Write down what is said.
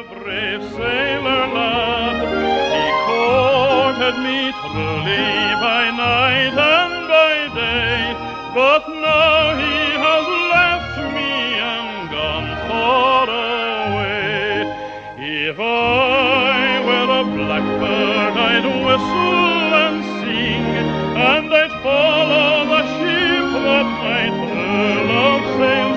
brave sailor lad. He courted me truly by night and by day, but now he has left me and gone far away. If I were a blackbird, I'd whistle and sing, and I'd follow the ship that my true love sailed